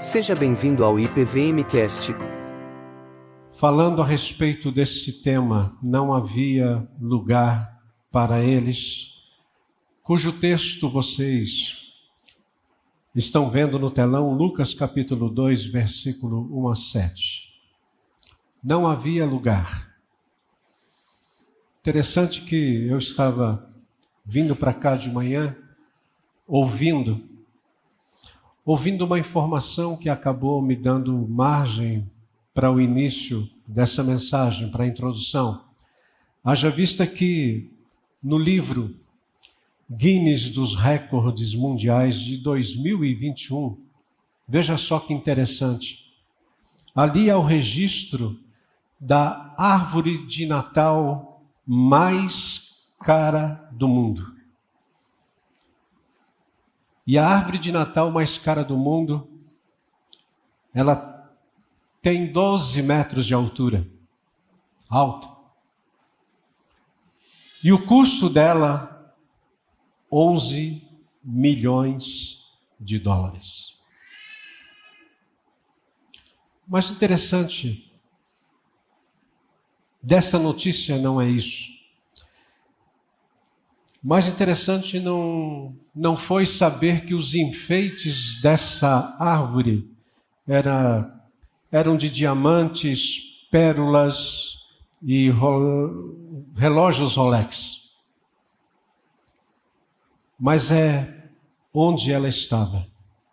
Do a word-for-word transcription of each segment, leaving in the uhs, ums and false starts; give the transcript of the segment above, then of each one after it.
Seja bem-vindo ao I P V M Cast. Falando a respeito desse tema, não havia lugar para eles, cujo texto vocês estão vendo no telão, Lucas capítulo dois, versículo um a sete. Não havia lugar. Interessante que eu estava vindo para cá de manhã, ouvindo, ouvindo uma informação que acabou me dando margem para o início dessa mensagem, para a introdução. Haja vista que no livro Guinness dos Recordes Mundiais de dois mil e vinte e um, veja só que interessante, ali há o registro da árvore de Natal mais cara do mundo. E a árvore de Natal mais cara do mundo, ela tem doze metros de altura, alta. E o custo dela, onze milhões de dólares. Mas o interessante dessa notícia não é isso. Mais interessante não, não foi saber que os enfeites dessa árvore era, eram de diamantes, pérolas e ro, relógios Rolex. Mas é onde ela estava.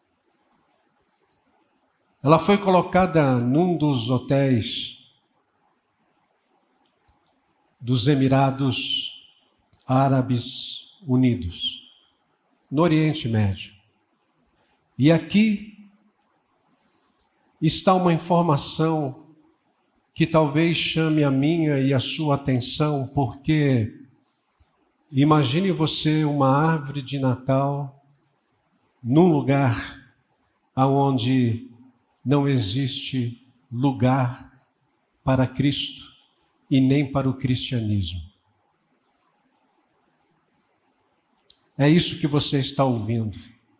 Ela foi colocada num dos hotéis dos Emirados Árabes Unidos, no Oriente Médio. E aqui está uma informação que talvez chame a minha e a sua atenção, porque imagine você uma árvore de Natal num lugar onde não existe lugar para Cristo e nem para o cristianismo. É isso que você está ouvindo.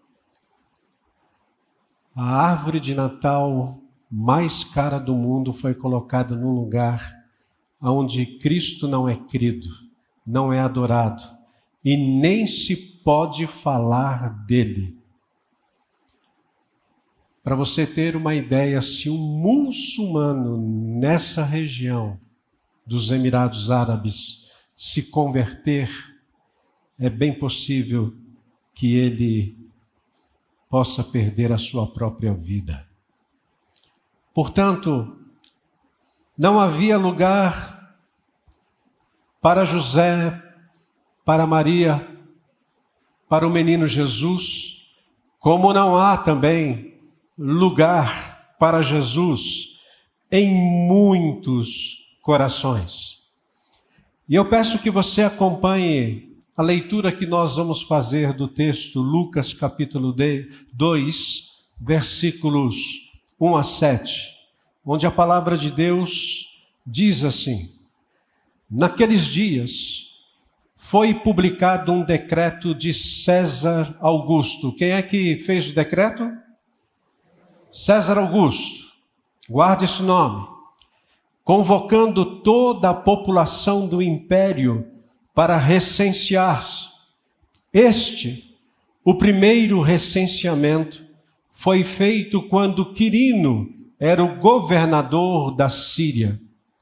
A árvore de Natal mais cara do mundo foi colocada num lugar onde Cristo não é crido, não é adorado e nem se pode falar dele. Para você ter uma ideia, se um muçulmano nessa região dos Emirados Árabes se converter, é bem possível que ele possa perder a sua própria vida. Portanto, não havia lugar para José, para Maria, para o menino Jesus, como não há também lugar para Jesus em muitos corações. E eu peço que você acompanhe a leitura que nós vamos fazer do texto Lucas capítulo dois, versículos um a sete, onde a palavra de Deus diz assim: naqueles dias foi publicado um decreto de César Augusto. Quem é que fez o decreto? César Augusto. Guarde esse nome. Convocando toda a população do império para recensear-se. Este, o primeiro recenseamento, foi feito quando Quirino era o governador da Síria.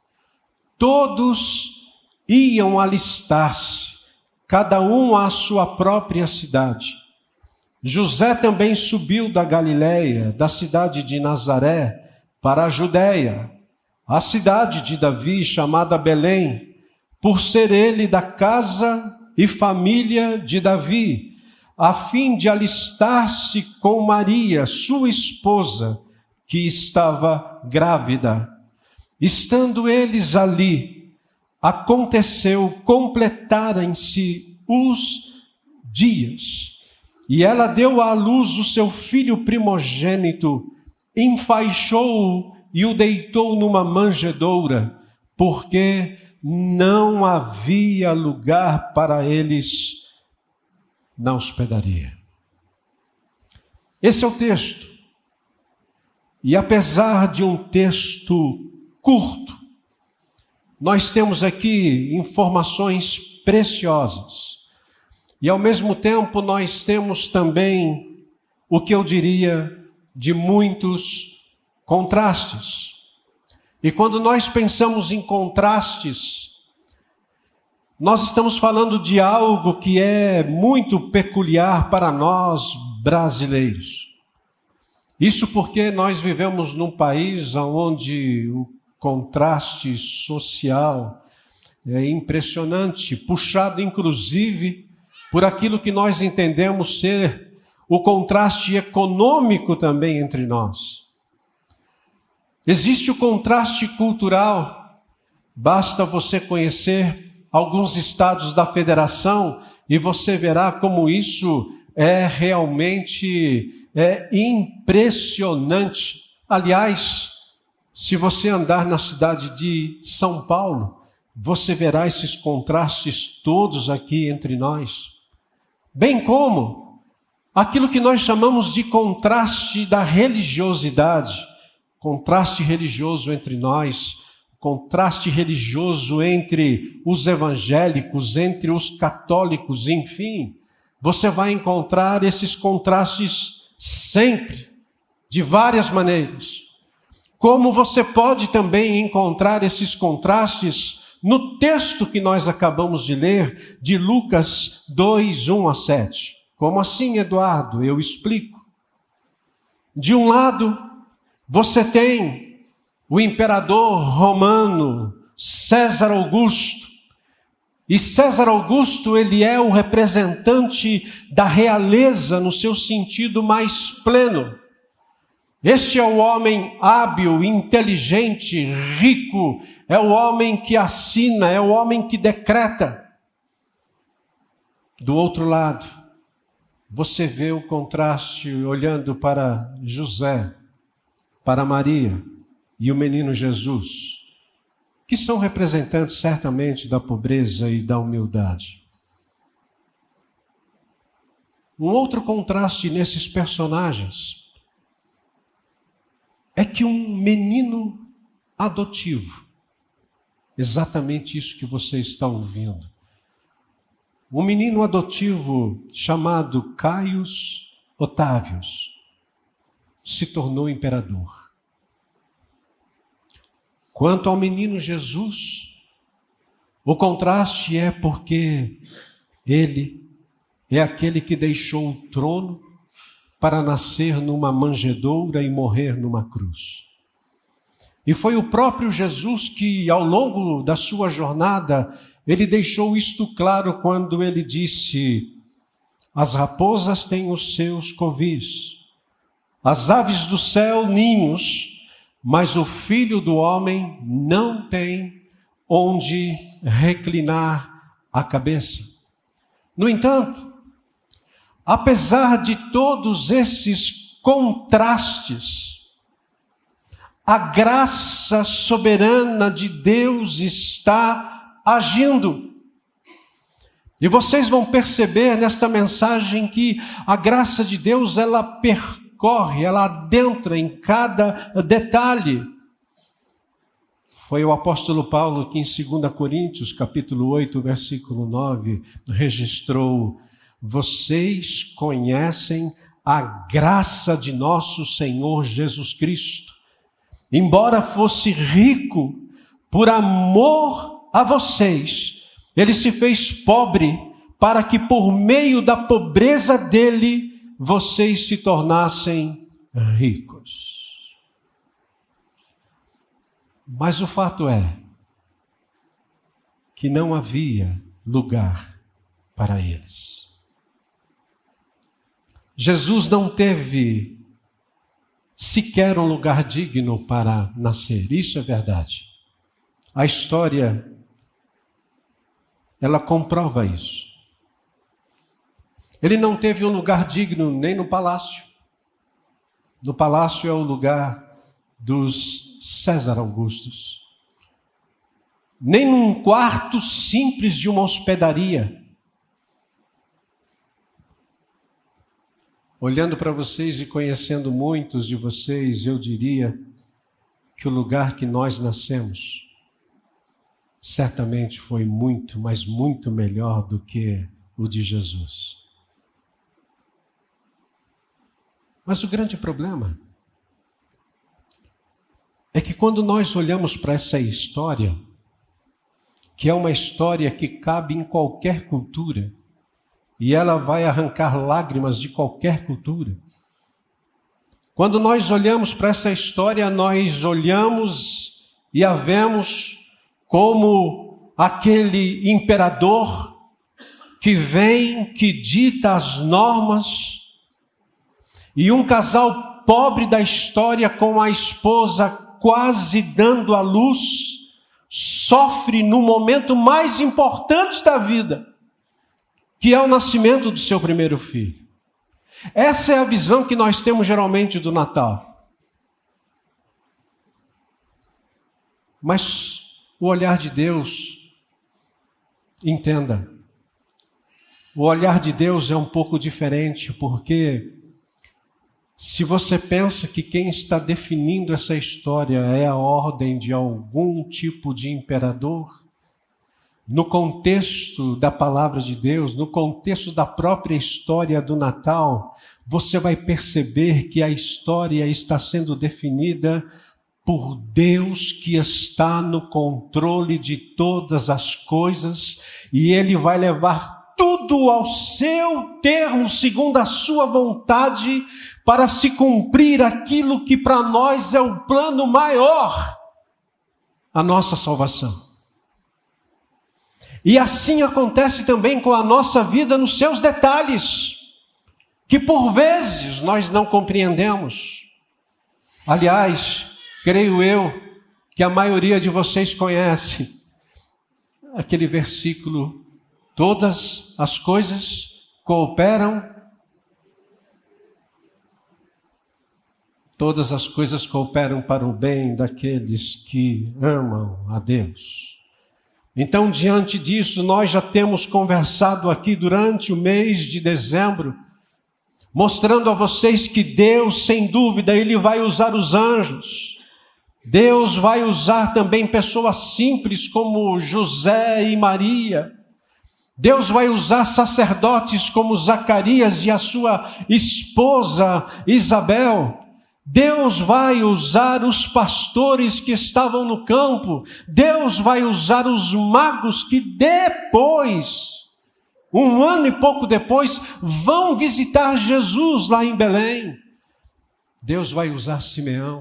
Todos iam alistar-se, cada um à sua própria cidade. José também subiu da Galiléia, da cidade de Nazaré, para a Judéia, a cidade de Davi, chamada Belém, por ser ele da casa e família de Davi, a fim de alistar-se com Maria, sua esposa, que estava grávida. Estando eles ali, aconteceu completarem-se os dias, e ela deu à luz o seu filho primogênito, enfaixou-o e o deitou numa manjedoura, porque não havia lugar para eles na hospedaria. Esse é o texto. E apesar de um texto curto, nós temos aqui informações preciosas. E ao mesmo tempo nós temos também o que eu diria de muitos contrastes. E quando nós pensamos em contrastes, nós estamos falando de algo que é muito peculiar para nós brasileiros. Isso porque nós vivemos num país onde o contraste social é impressionante, puxado inclusive por aquilo que nós entendemos ser o contraste econômico também entre nós. Existe o contraste cultural. Basta você conhecer alguns estados da federação e você verá como isso é realmente é impressionante. Aliás, se você andar na cidade de São Paulo, você verá esses contrastes todos aqui entre nós. Bem como aquilo que nós chamamos de contraste da religiosidade. Contraste religioso entre nós, contraste religioso entre os evangélicos, entre os católicos, enfim. Você vai encontrar esses contrastes sempre, de várias maneiras. Como você pode também encontrar esses contrastes no texto que nós acabamos de ler, de Lucas dois, um a sete. Como assim, Eduardo? Eu explico. De um lado, você tem o imperador romano, César Augusto. E César Augusto, ele é o representante da realeza no seu sentido mais pleno. Este é o homem hábil, inteligente, rico, é o homem que assina, é o homem que decreta. Do outro lado, você vê o contraste olhando para José, para Maria e o menino Jesus, que são representantes certamente da pobreza e da humildade. Um outro contraste nesses personagens é que um menino adotivo, exatamente isso que você está ouvindo, um menino adotivo chamado Caius Otávios, se tornou imperador. Quanto ao menino Jesus, o contraste é porque ele é aquele que deixou o trono para nascer numa manjedoura e morrer numa cruz. E foi o próprio Jesus que, ao longo da sua jornada, ele deixou isto claro quando ele disse: as raposas têm os seus covis, as aves do céu ninhos, mas o Filho do Homem não tem onde reclinar a cabeça. No entanto, apesar de todos esses contrastes, a graça soberana de Deus está agindo. E vocês vão perceber nesta mensagem que a graça de Deus, ela percorre, ela adentra em cada detalhe. Foi o apóstolo Paulo que em dois Coríntios, capítulo oito, versículo nove, registrou: vocês conhecem a graça de nosso Senhor Jesus Cristo. Embora fosse rico, por amor a vocês, ele se fez pobre, para que por meio da pobreza dele, vocês se tornassem ricos. Mas o fato é que não havia lugar para eles. Jesus não teve sequer um lugar digno para nascer, isso é verdade. A história, ela comprova isso. Ele não teve um lugar digno nem no palácio. No palácio é o lugar dos César Augustos. Nem num quarto simples de uma hospedaria. olhando para vocês e conhecendo muitos de vocês, eu diria que o lugar que nós nascemos certamente foi muito, mas muito melhor do que o de Jesus. Mas o grande problema é que quando nós olhamos para essa história, que é uma história que cabe em qualquer cultura, e ela vai arrancar lágrimas de qualquer cultura. Quando nós olhamos para essa história, nós olhamos e a vemos como aquele imperador que vem, que dita as normas, e um casal pobre da história com a esposa quase dando à luz, sofre no momento mais importante da vida, que é o nascimento do seu primeiro filho. Essa é a visão que nós temos geralmente do Natal. Mas o olhar de Deus, entenda, o olhar de Deus é um pouco diferente, porque se você pensa que quem está definindo essa história é a ordem de algum tipo de imperador, no contexto da palavra de Deus, no contexto da própria história do Natal, você vai perceber que a história está sendo definida por Deus que está no controle de todas as coisas, e Ele vai levar tudo ao seu termo, segundo a sua vontade, para se cumprir aquilo que para nós é o plano maior, a nossa salvação. E assim acontece também com a nossa vida nos seus detalhes, que por vezes nós não compreendemos. Aliás, creio eu que a maioria de vocês conhece aquele versículo: todas as coisas cooperam, todas as coisas cooperam para o bem daqueles que amam a Deus. Então, diante disso, nós já temos conversado aqui durante o mês de dezembro, mostrando a vocês que Deus, sem dúvida, Ele vai usar os anjos. Deus vai usar também pessoas simples como José e Maria. Deus vai usar sacerdotes como Zacarias e a sua esposa Isabel. Deus vai usar os pastores que estavam no campo. Deus vai usar os magos que depois, um ano e pouco depois, vão visitar Jesus lá em Belém. Deus vai usar Simeão,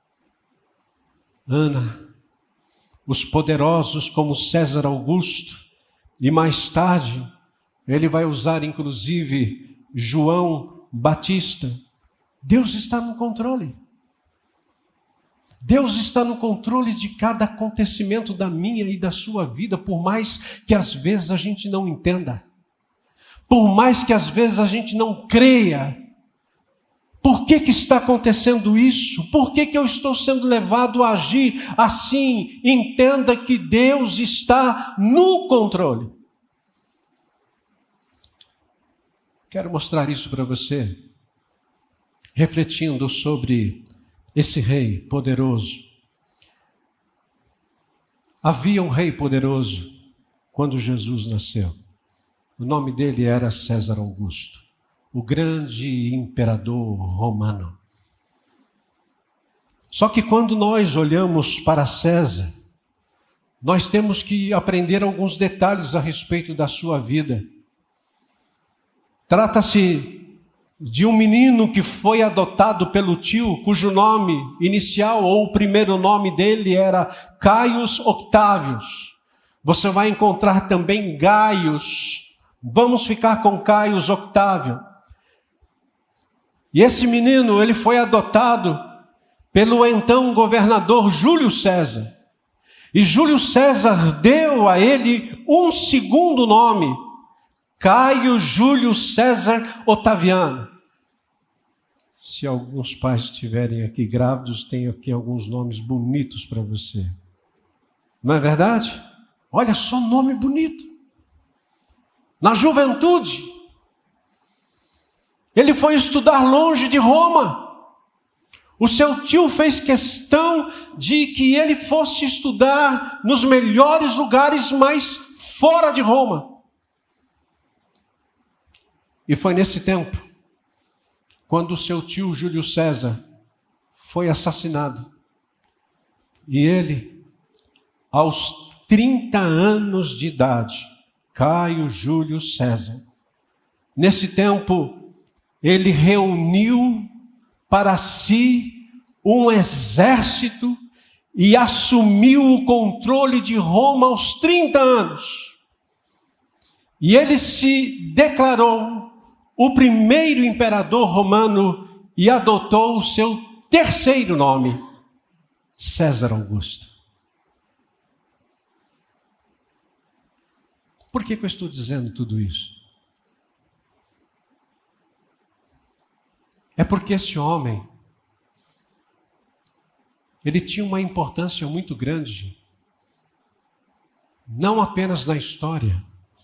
Ana, os poderosos como César Augusto, e mais tarde, Ele vai usar inclusive João Batista. Deus está no controle. Deus está no controle de cada acontecimento da minha e da sua vida, por mais que às vezes a gente não entenda, por mais que às vezes a gente não creia. Por que que está acontecendo isso? Por que que eu estou sendo levado a agir assim? Entenda que Deus está no controle. Quero mostrar isso para você, refletindo sobre esse rei poderoso. Havia um rei poderoso quando Jesus nasceu. O nome dele era César Augusto, o grande imperador romano. Só que quando nós olhamos para César, nós temos que aprender alguns detalhes a respeito da sua vida. Trata-se de um menino que foi adotado pelo tio, cujo nome inicial ou o primeiro nome dele era Caius Octávios. Você vai encontrar também Gaius. Vamos ficar com Caius Octávio. E esse menino, ele foi adotado pelo então governador Júlio César. E Júlio César deu a ele um segundo nome, Caio Júlio César Otaviano. Se alguns pais estiverem aqui grávidos, tem aqui alguns nomes bonitos para você. Não é verdade? Olha só, nome bonito. Na juventude, Ele foi estudar longe de Roma. O seu tio fez questão de que ele fosse estudar nos melhores lugares, mas fora de Roma. E foi nesse tempo, quando o seu tio Júlio César foi assassinado. E ele, aos trinta anos de idade, Caio Júlio César, nesse tempo, ele reuniu para si um exército e assumiu o controle de Roma aos trinta anos. E ele se declarou o primeiro imperador romano e adotou o seu terceiro nome, César Augusto. Por que que eu estou dizendo tudo isso? É porque esse homem, ele tinha uma importância muito grande, não apenas na história,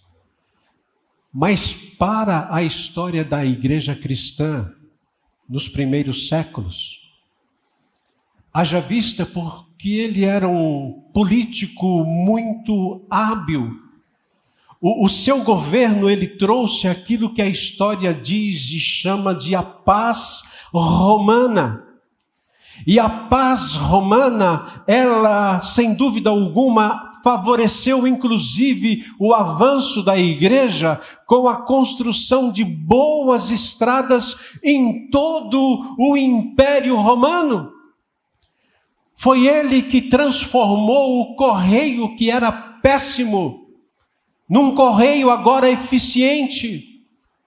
mas para a história da igreja cristã nos primeiros séculos. Haja vista porque ele era um político muito hábil. O, o seu governo, ele trouxe aquilo que a história diz e chama de a paz romana. E a paz romana, ela, sem dúvida alguma, favoreceu inclusive o avanço da igreja com a construção de boas estradas em todo o Império Romano. Foi ele que transformou o correio, que era péssimo, num correio agora eficiente,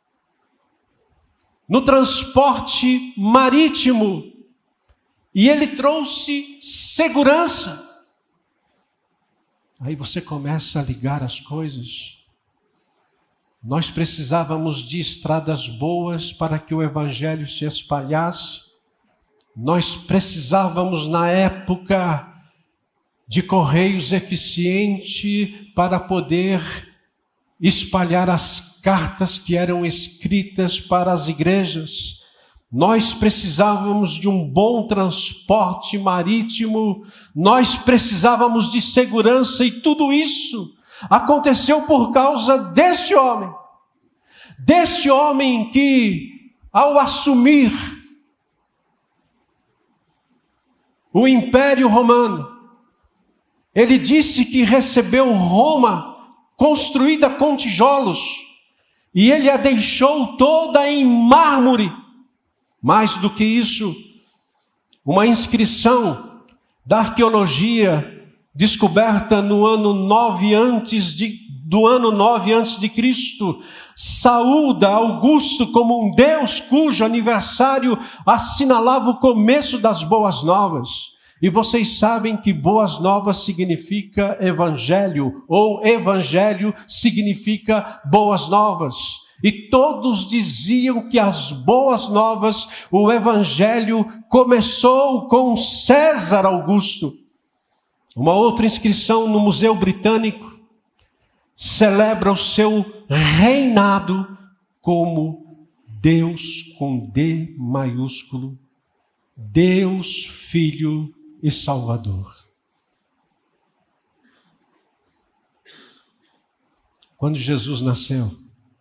no transporte marítimo, e ele trouxe segurança. Aí você começa a ligar as coisas. Nós precisávamos de estradas boas para que o evangelho se espalhasse. Nós precisávamos, na época, de correios eficientes para poder espalhar as cartas que eram escritas para as igrejas. Nós precisávamos de um bom transporte marítimo, nós precisávamos de segurança, e tudo isso aconteceu por causa deste homem. Deste homem que, ao assumir o Império Romano, ele disse que recebeu Roma construída com tijolos, e ele a deixou toda em mármore. Mais do que isso, uma inscrição da arqueologia descoberta no ano nove antes de, do ano nove antes de Cristo, saúda Augusto como um deus cujo aniversário assinalava o começo das boas novas. E vocês sabem que boas novas significa evangelho, ou evangelho significa boas novas. E todos diziam que as boas novas, o evangelho começou com César Augusto. Uma outra inscrição no Museu Britânico celebra o seu reinado como Deus com D maiúsculo, Deus Filho e Salvador. Quando Jesus nasceu,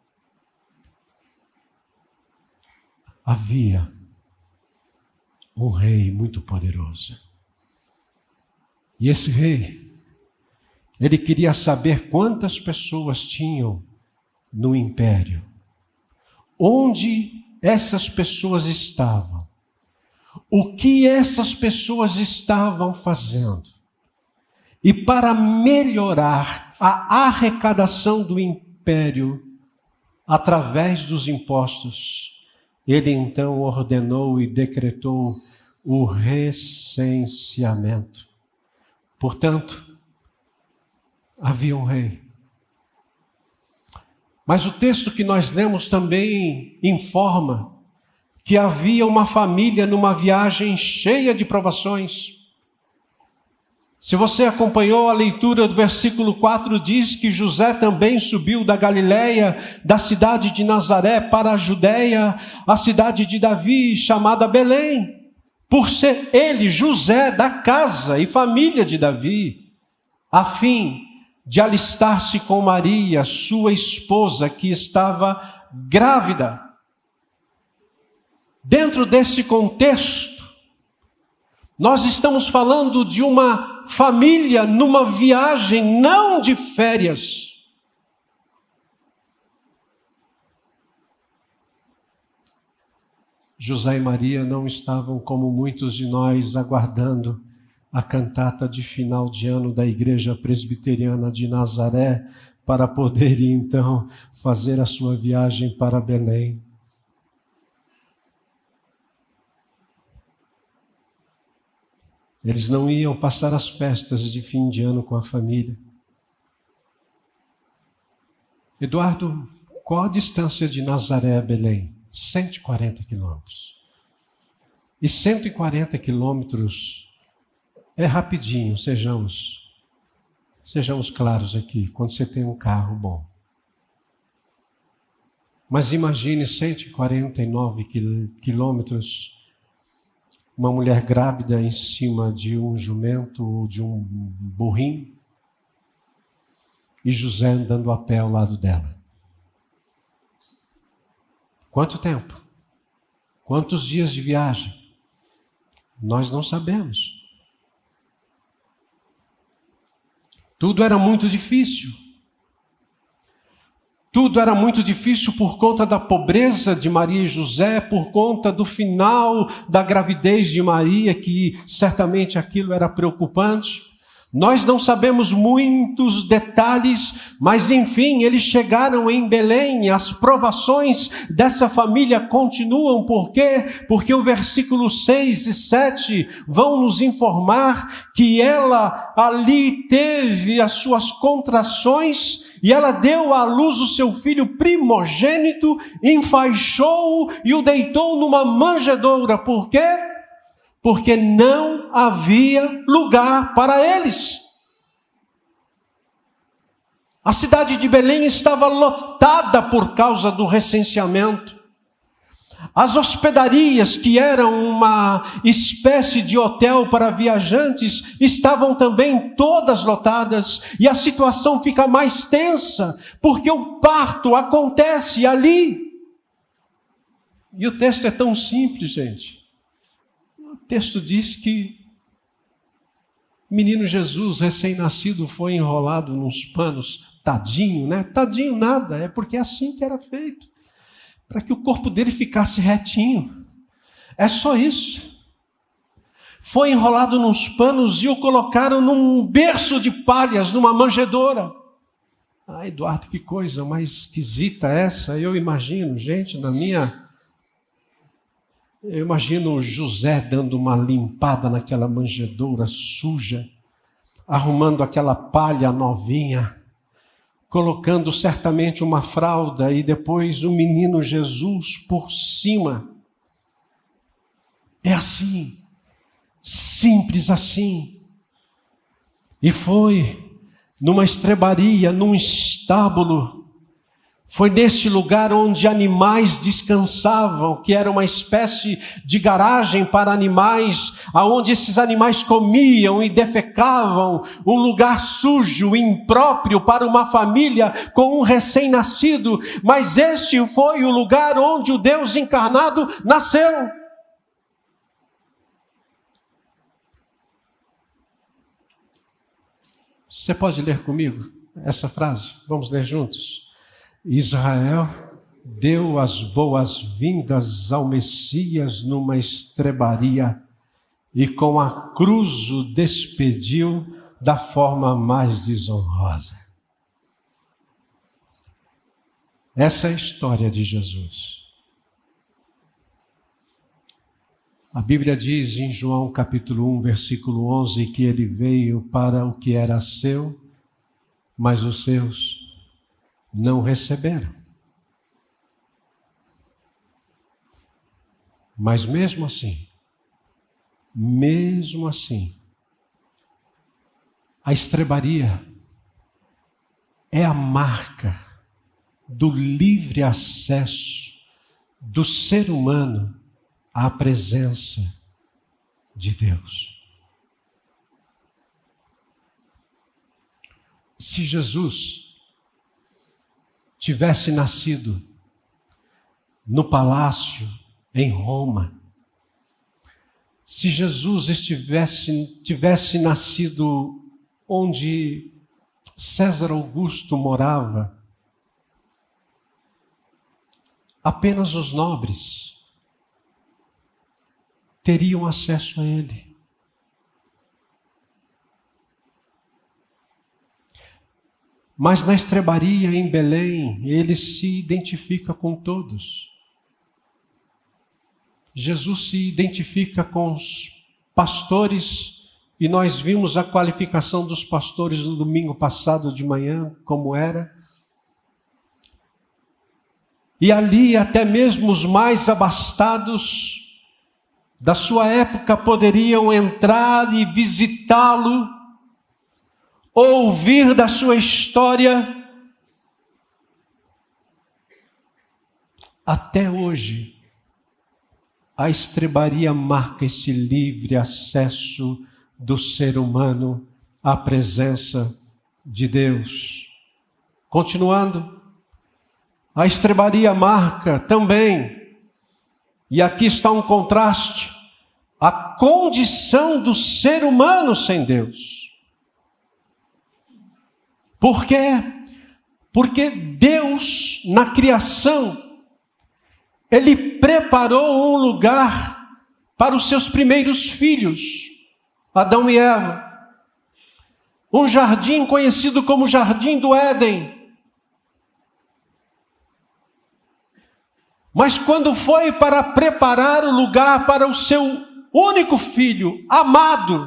havia um rei muito poderoso. E esse rei, ele queria saber quantas pessoas tinham no império. Onde essas pessoas estavam. O que essas pessoas estavam fazendo. E para melhorar a arrecadação do império através dos impostos, ele então ordenou e decretou o recenseamento. Portanto, havia um rei. Mas o texto que nós lemos também informa que havia uma família numa viagem cheia de provações. Se você acompanhou a leitura do versículo quatro, diz que José também subiu da Galiléia, da cidade de Nazaré para a Judéia, a cidade de Davi, chamada Belém, por ser ele, José, da casa e família de Davi, a fim de alistar-se com Maria, sua esposa, que estava grávida. Dentro desse contexto, nós estamos falando de uma família numa viagem não de férias. José e Maria não estavam, como muitos de nós, aguardando a cantata de final de ano da Igreja Presbiteriana de Nazaré para poder, então, fazer a sua viagem para Belém. Eles não iam passar as festas de fim de ano com a família. Eduardo, qual a distância de Nazaré a Belém? cento e quarenta quilômetros. E cento e quarenta quilômetros é rapidinho, sejamos, sejamos claros aqui, quando você tem um carro bom. Mas imagine cento e quarenta e nove quilômetros, uma mulher grávida em cima de um jumento ou de um burrinho, e José andando a pé ao lado dela. Quanto tempo? Quantos dias de viagem? Nós não sabemos. Tudo era muito difícil. Tudo era muito difícil por conta da pobreza de Maria e José, por conta do final da gravidez de Maria, que certamente aquilo era preocupante. Nós não sabemos muitos detalhes, mas enfim, eles chegaram em Belém, as provações dessa família continuam. Por quê? Porque o versículo seis e sete vão nos informar que ela ali teve as suas contrações e ela deu à luz o seu filho primogênito, enfaixou-o e o deitou numa manjedoura. Por quê? Porque não havia lugar para eles. A cidade de Belém estava lotada por causa do recenseamento. As hospedarias, que eram uma espécie de hotel para viajantes, estavam também todas lotadas. E a situação fica mais tensa, porque o parto acontece ali. E o texto é tão simples, gente. O texto diz que o menino Jesus, recém-nascido, foi enrolado nos panos. Tadinho, né? Tadinho nada, é porque é assim que era feito. Para que o corpo dele ficasse retinho. É só isso. Foi enrolado nos panos e o colocaram num berço de palhas, numa manjedoura. Ah, Eduardo, que coisa mais esquisita essa. Eu imagino, gente, na minha... Eu imagino José dando uma limpada naquela manjedoura suja, arrumando aquela palha novinha, colocando certamente uma fralda e depois o menino Jesus por cima. É assim, simples assim. E foi numa estrebaria, num estábulo. Foi neste lugar onde animais descansavam, que era uma espécie de garagem para animais, aonde esses animais comiam e defecavam, um lugar sujo, impróprio para uma família com um recém-nascido, mas este foi o lugar onde o Deus encarnado nasceu. Você pode ler comigo essa frase? Vamos ler juntos? Israel deu as boas-vindas ao Messias numa estrebaria e com a cruz o despediu da forma mais desonrosa. Essa é a história de Jesus. A Bíblia diz em João capítulo um, versículo onze, que ele veio para o que era seu, mas os seus não receberam. Mas mesmo assim, mesmo assim, A estrebaria é a marca do livre acesso do ser humano à presença de Deus. Se Jesus tivesse nascido no palácio em Roma, se Jesus estivesse, tivesse nascido onde César Augusto morava, apenas os nobres teriam acesso a ele. Mas na estrebaria em Belém, ele se identifica com todos. Jesus se identifica com os pastores, e nós vimos a qualificação dos pastores no domingo passado de manhã, como era. E ali até mesmo os mais abastados da sua época poderiam entrar e visitá-lo, ouvir da sua história. Até hoje, a estrebaria marca esse livre acesso do ser humano à presença de Deus. Continuando, a estrebaria marca também, e aqui está um contraste, a condição do ser humano sem Deus. Por quê? Porque Deus, na criação, Ele preparou um lugar para os seus primeiros filhos, Adão e Eva. Um jardim conhecido como Jardim do Éden. Mas quando foi para preparar o lugar para o seu único filho, amado,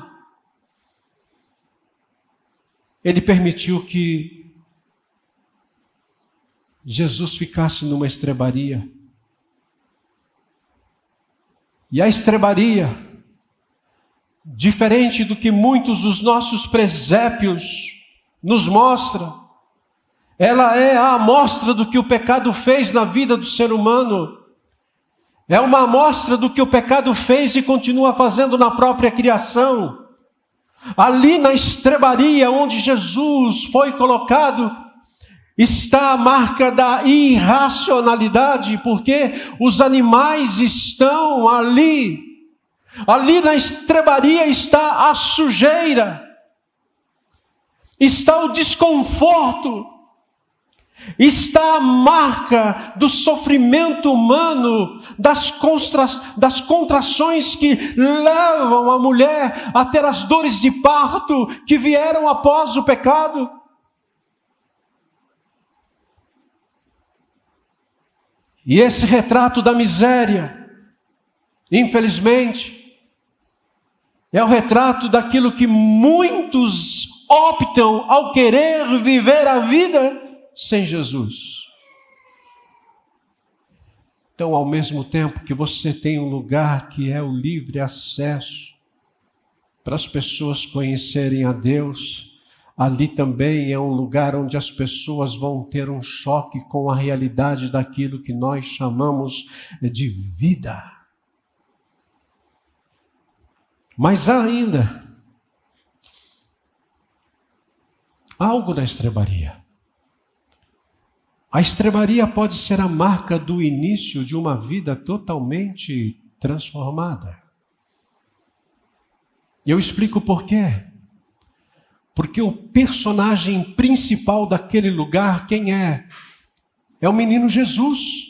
Ele permitiu que Jesus ficasse numa estrebaria. E a estrebaria, diferente do que muitos dos nossos presépios nos mostram, ela é a amostra do que o pecado fez na vida do ser humano. É uma amostra do que o pecado fez e continua fazendo na própria criação. Ali na estrebaria onde Jesus foi colocado, está a marca da irracionalidade, porque os animais estão ali. Ali na estrebaria está a sujeira, está o desconforto, está a marca do sofrimento humano, das, constra, das contrações que levam a mulher a ter as dores de parto que vieram após o pecado. E esse retrato da miséria, infelizmente, é o retrato daquilo que muitos optam ao querer viver a vida sem Jesus. Então, ao mesmo tempo que você tem um lugar que é o livre acesso para as pessoas conhecerem a Deus, ali também é um lugar onde as pessoas vão ter um choque com a realidade daquilo que nós chamamos de vida. Mas há ainda algo na estrebaria. A estrebaria pode ser a marca do início de uma vida totalmente transformada. Eu explico por quê. Porque o personagem principal daquele lugar, quem é? É o menino Jesus.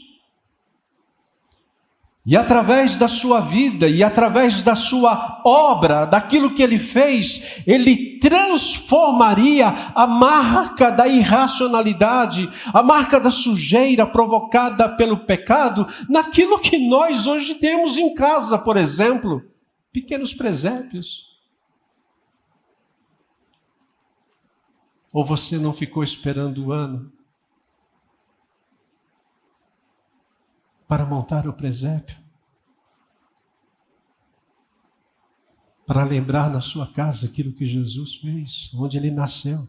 E através da sua vida, e através da sua obra, daquilo que ele fez, ele transformaria a marca da irracionalidade, a marca da sujeira provocada pelo pecado, naquilo que nós hoje temos em casa, por exemplo, pequenos presépios. Ou você não ficou esperando o ano para montar o presépio? para lembrar na sua casa aquilo que Jesus fez, onde ele nasceu.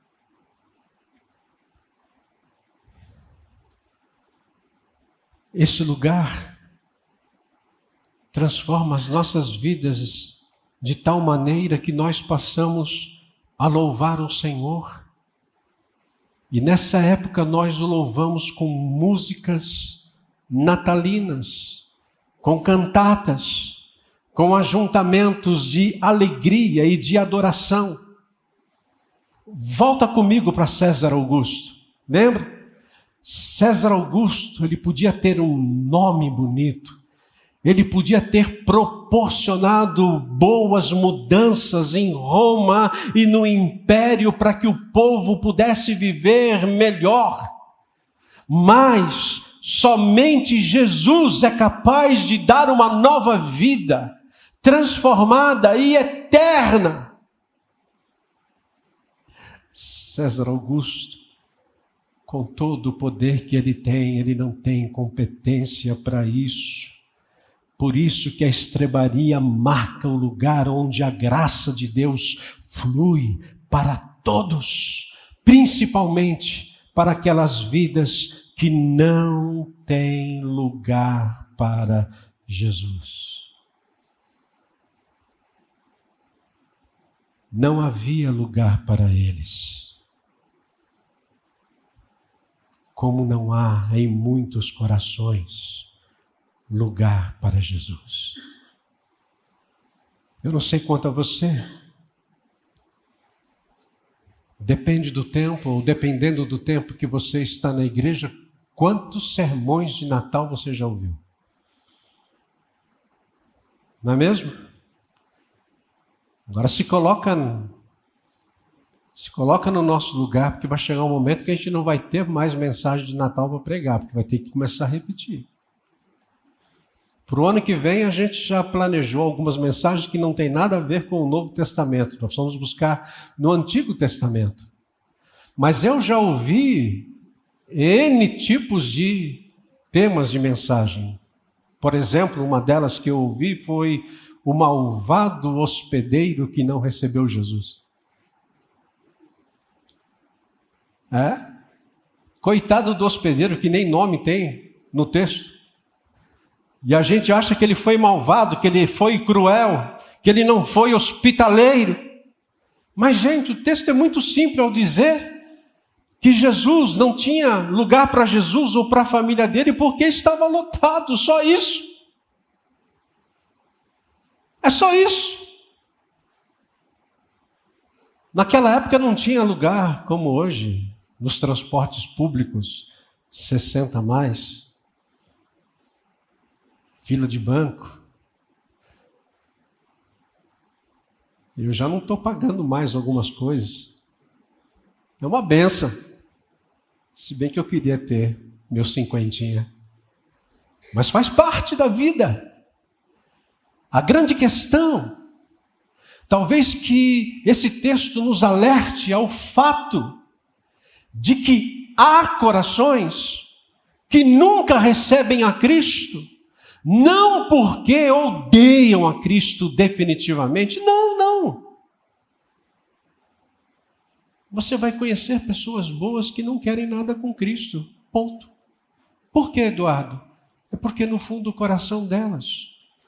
Esse lugar transforma as nossas vidas de tal maneira que nós passamos a louvar o Senhor. E nessa época nós o louvamos com músicas natalinas, com cantatas, com ajuntamentos de alegria e de adoração. Volta comigo para César Augusto. Lembra? César Augusto, ele podia ter um nome bonito. Ele podia ter proporcionado boas mudanças em Roma e no Império para que o povo pudesse viver melhor. Mas somente Jesus é capaz de dar uma nova vida, transformada e eterna. César Augusto, com todo o poder que ele tem, ele não tem competência para isso. Por isso que a estrebaria marca o lugar onde a graça de Deus flui para todos, principalmente para aquelas vidas que não têm lugar para Jesus. Não havia lugar para eles, como não há em muitos corações lugar para Jesus. Eu não sei quanto a você. Depende do tempo, ou dependendo do tempo que você está na igreja, quantos sermões de Natal você já ouviu? Não é mesmo? Agora se coloca, se coloca no nosso lugar, porque vai chegar um momento que a gente não vai ter mais mensagem de Natal para pregar, porque vai ter que começar a repetir. Para o ano que vem, a gente já planejou algumas mensagens que não tem nada a ver com o Novo Testamento. Nós vamos buscar no Antigo Testamento. Mas eu já ouvi N tipos de temas de mensagem. Por exemplo, uma delas que eu ouvi foi o malvado hospedeiro que não recebeu Jesus. É? Coitado do hospedeiro que nem nome tem no texto. E a gente acha que ele foi malvado, que ele foi cruel, que ele não foi hospitaleiro. Mas, gente, o texto é muito simples ao dizer que Jesus não tinha lugar para Jesus ou para a família dele porque estava lotado, só isso. É só isso. Naquela época não tinha lugar como hoje, nos transportes públicos, sessenta a mais. Fila de banco. Eu já não estou pagando mais algumas coisas. É uma benção. Se bem que eu queria ter meu cinquentinha. Mas faz parte da vida. A grande questão, talvez que esse texto nos alerte ao fato de que há corações que nunca recebem a Cristo, não porque odeiam a Cristo definitivamente, não, não. Você vai conhecer pessoas boas que não querem nada com Cristo, ponto. Por quê, Eduardo? É porque no fundo do coração delas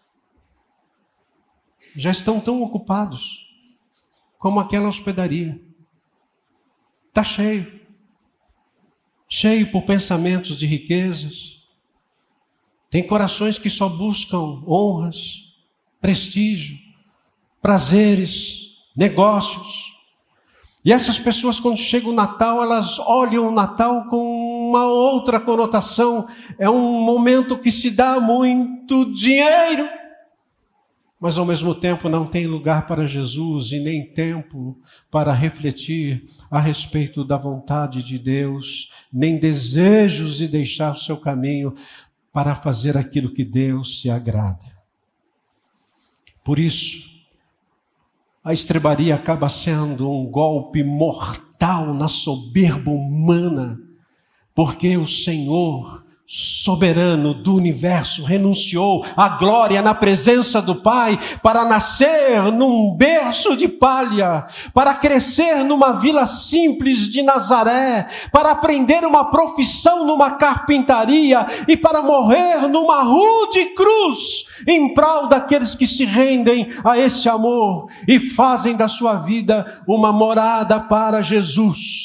já estão tão ocupados como aquela hospedaria. Está cheio. Cheio por pensamentos de riquezas. Tem corações que só buscam honras, prestígio, prazeres, negócios. E essas pessoas, quando chega o Natal, elas olham o Natal com uma outra conotação. É um momento que se dá muito dinheiro, mas ao mesmo tempo não tem lugar para Jesus e nem tempo para refletir a respeito da vontade de Deus, nem desejos de deixar o seu caminho para fazer aquilo que Deus se agrada. Por isso, a estrebaria acaba sendo um golpe mortal na soberba humana, porque o Senhor soberano do universo renunciou à glória na presença do Pai para nascer num berço de palha, para crescer numa vila simples de Nazaré, para aprender uma profissão numa carpintaria e para morrer numa rude cruz em prol daqueles que se rendem a esse amor e fazem da sua vida uma morada para Jesus.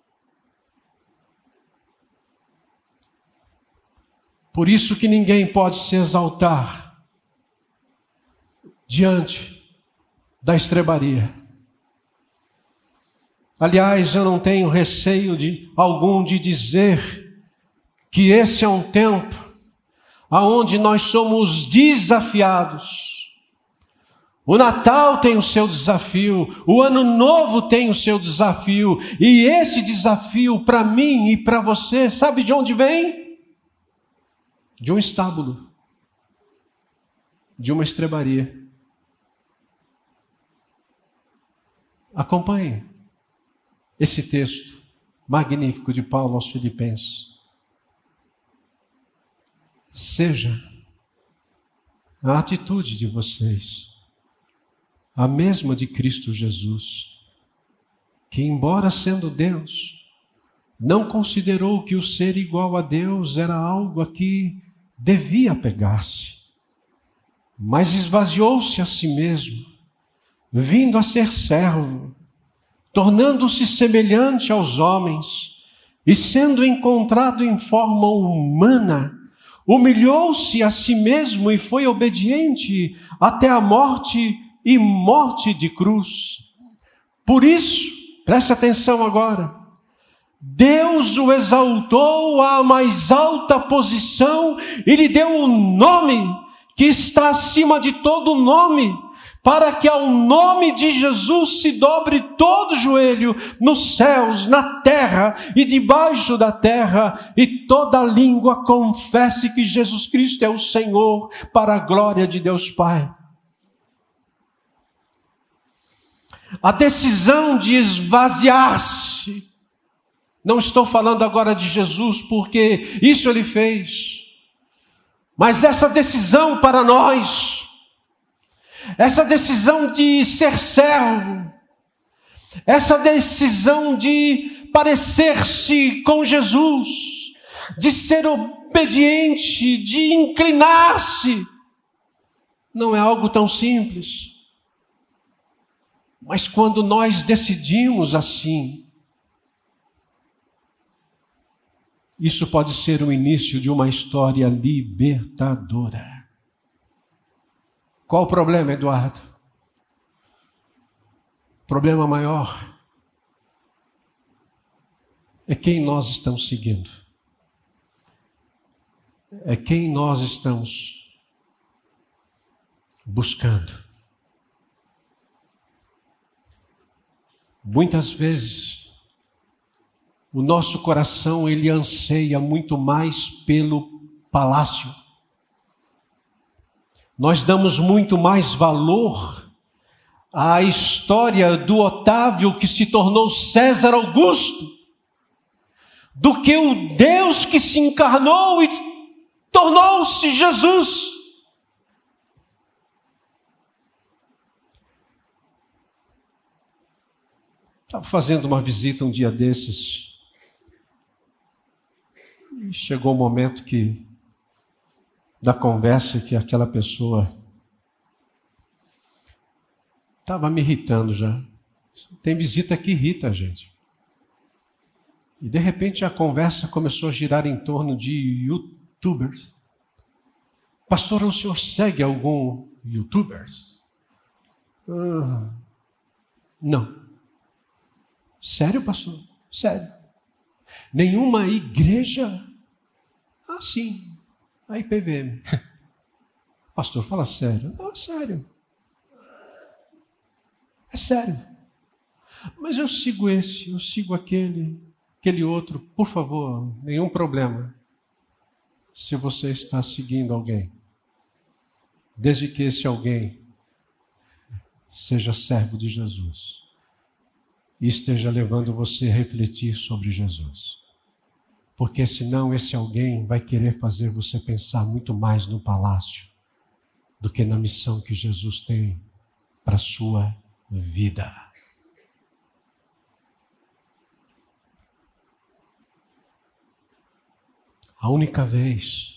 Por isso que ninguém pode se exaltar diante da estrebaria. Aliás, eu não tenho receio de algum de dizer que esse é um tempo aonde nós somos desafiados. O Natal tem o seu desafio, o Ano Novo tem o seu desafio, e esse desafio para mim e para você, sabe de onde vem? De um estábulo, de uma estrebaria. Acompanhe esse texto magnífico de Paulo aos Filipenses. Seja a atitude de vocês a mesma de Cristo Jesus, que, embora sendo Deus, não considerou que o ser igual a Deus era algo a que devia pegar-se, mas esvaziou-se a si mesmo, vindo a ser servo, tornando-se semelhante aos homens, e sendo encontrado em forma humana, humilhou-se a si mesmo e foi obediente até a morte e morte de cruz. Por isso, preste atenção agora, Deus o exaltou à mais alta posição e lhe deu um nome que está acima de todo nome, para que ao nome de Jesus se dobre todo joelho nos céus, na terra e debaixo da terra, e toda língua confesse que Jesus Cristo é o Senhor, para a glória de Deus Pai. A decisão de esvaziar-se, não estou falando agora de Jesus, porque isso Ele fez. Mas essa decisão para nós, essa decisão de ser servo, essa decisão de parecer-se com Jesus, de ser obediente, de inclinar-se, não é algo tão simples. Mas quando nós decidimos assim, isso pode ser o início de uma história libertadora. Qual o problema, Eduardo? O problema maior é quem nós estamos seguindo. É quem nós estamos buscando. Muitas vezes, o nosso coração, ele anseia muito mais pelo palácio. Nós damos muito mais valor à história do Otávio que se tornou César Augusto, do que o Deus que se encarnou e tornou-se Jesus. Estava fazendo uma visita um dia desses, e chegou o momento que, da conversa, que aquela pessoa estava me irritando já. Tem visita que irrita a gente. E de repente a conversa começou a girar em torno de youtubers. Pastor, o senhor segue algum youtubers? Ah, não. Sério, pastor? Sério. Nenhuma igreja? Ah, sim. A I P V M. Pastor, fala sério. Ah, sério. É sério. Mas eu sigo esse, eu sigo aquele, aquele outro. Por favor, nenhum problema. Se você está seguindo alguém, desde que esse alguém seja servo de Jesus e esteja levando você a refletir sobre Jesus. Porque senão esse alguém vai querer fazer você pensar muito mais no palácio do que na missão que Jesus tem para a sua vida. A única vez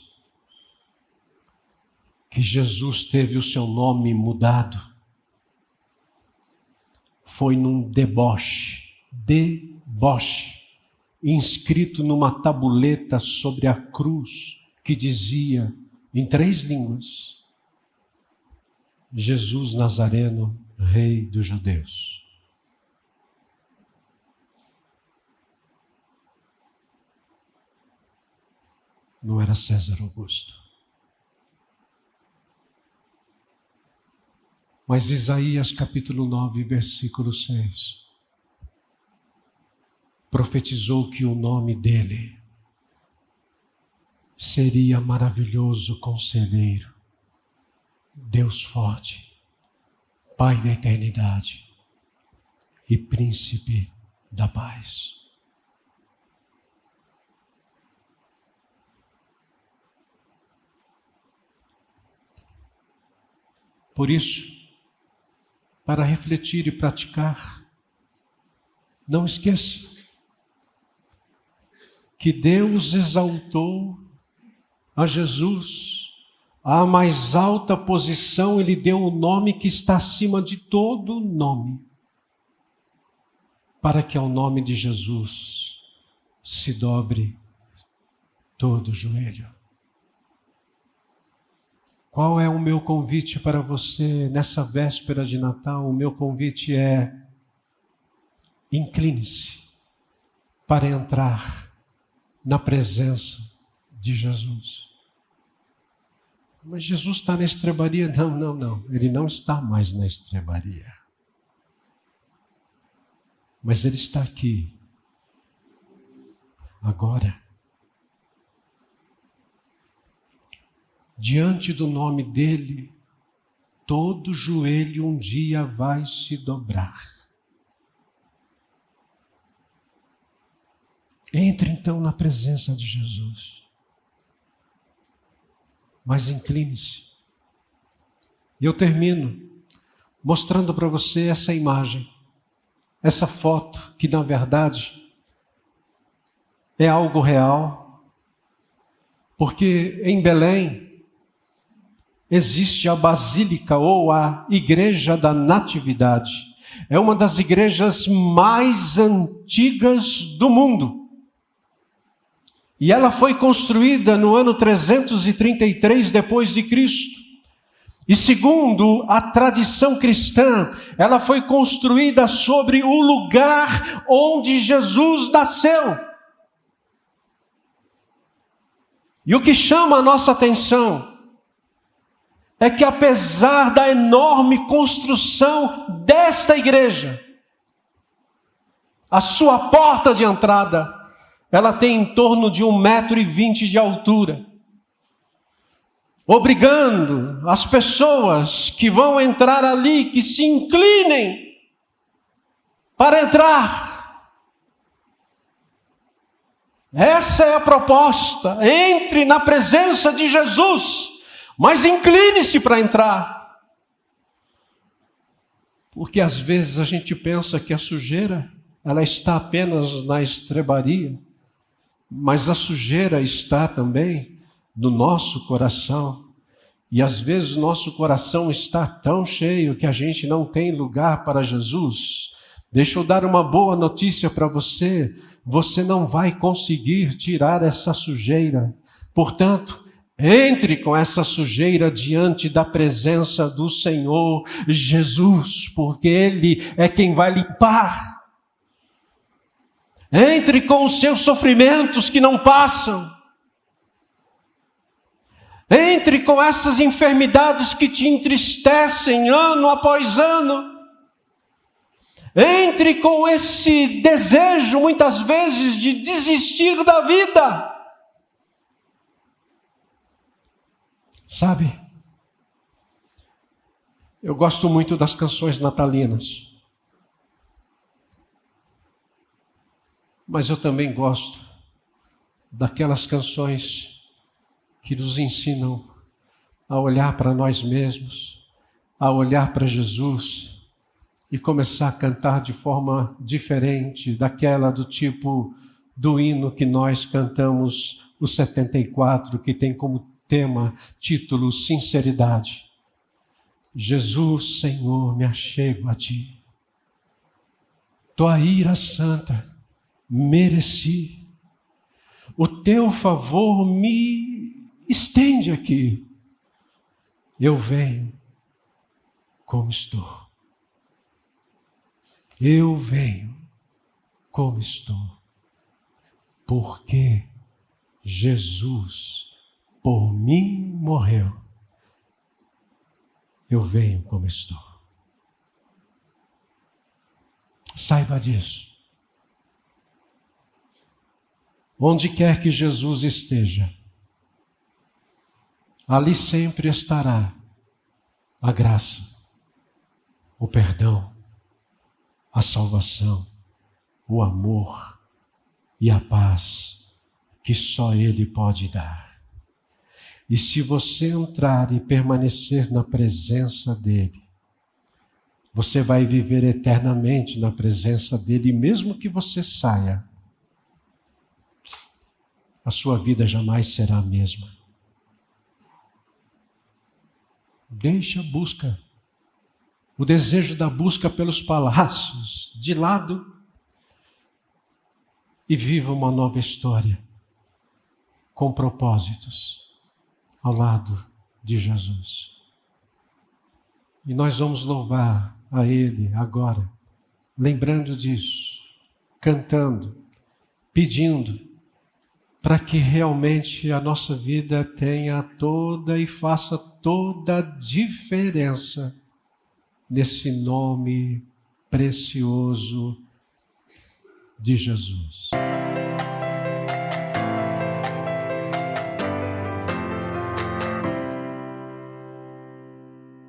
que Jesus teve o seu nome mudado foi num deboche, deboche, inscrito numa tabuleta sobre a cruz, que dizia, em três línguas, Jesus Nazareno, Rei dos Judeus. Não era César Augusto. Mas Isaías capítulo nove, versículo seis, profetizou que o nome dele seria maravilhoso conselheiro, Deus forte, Pai da eternidade e príncipe da paz. Por isso, para refletir e praticar, não esqueça que Deus exaltou a Jesus à mais alta posição, Ele deu o nome que está acima de todo nome, para que ao nome de Jesus se dobre todo o joelho. Qual é o meu convite para você nessa véspera de Natal? O meu convite é: incline-se para entrar na presença de Jesus. Mas Jesus está na estrebaria? Não, não, não. Ele não está mais na estrebaria. Mas Ele está aqui, agora. Diante do nome dEle, todo joelho um dia vai se dobrar. Entre então na presença de Jesus. Mas incline-se. E eu termino mostrando para você essa imagem, essa foto, que na verdade é algo real. Porque em Belém existe a Basílica ou a Igreja da Natividade. É uma das igrejas mais antigas do mundo. E ela foi construída no ano trezentos e trinta e três depois de Cristo. E segundo a tradição cristã, ela foi construída sobre o lugar onde Jesus nasceu. E o que chama a nossa atenção é que apesar da enorme construção desta igreja, a sua porta de entrada, ela tem em torno de um metro e vinte de altura, obrigando as pessoas que vão entrar ali, que se inclinem para entrar. Essa é a proposta. Entre na presença de Jesus, mas incline-se para entrar. Porque às vezes a gente pensa que a sujeira, ela está apenas na estrebaria, mas a sujeira está também no nosso coração. E às vezes o nosso coração está tão cheio que a gente não tem lugar para Jesus. Deixa eu dar uma boa notícia para você. Você não vai conseguir tirar essa sujeira. Portanto, entre com essa sujeira diante da presença do Senhor Jesus, porque Ele é quem vai limpar. Entre com os seus sofrimentos que não passam. Entre com essas enfermidades que te entristecem ano após ano. Entre com esse desejo, muitas vezes, de desistir da vida. Sabe, eu gosto muito das canções natalinas. Mas eu também gosto daquelas canções que nos ensinam a olhar para nós mesmos, a olhar para Jesus e começar a cantar de forma diferente daquela do tipo do hino que nós cantamos, o setenta e quatro, que tem como tema, título, sinceridade. Jesus, Senhor, me achego a Ti. Tua ira santa mereci. O Teu favor me estende aqui. Eu venho como estou. Eu venho como estou. Porque Jesus por mim morreu. Eu venho como estou. Saiba disso. Onde quer que Jesus esteja, ali sempre estará a graça, o perdão, a salvação, o amor e a paz que só Ele pode dar. E se você entrar e permanecer na presença dEle, você vai viver eternamente na presença dEle, e mesmo que você saia, a sua vida jamais será a mesma. Deixe a busca, o desejo da busca pelos palácios de lado e viva uma nova história com propósitos ao lado de Jesus. E nós vamos louvar a Ele agora, lembrando disso, cantando, pedindo, para que realmente a nossa vida tenha toda e faça toda a diferença nesse nome precioso de Jesus.